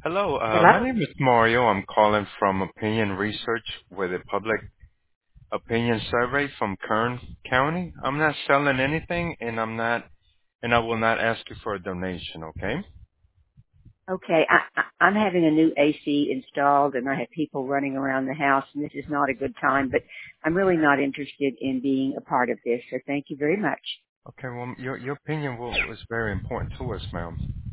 Hello, Hello? my name is Mario. I'm calling from Opinion Research with a public opinion survey from Kern County. I'm not selling anything, and I will not ask you for a donation. Okay? Okay, I'm having a new AC installed and I have people running around the house and this is not a good time, but I'm really not interested in being a part of this, so thank you very much. Okay. Well, your opinion was very important to us, ma'am.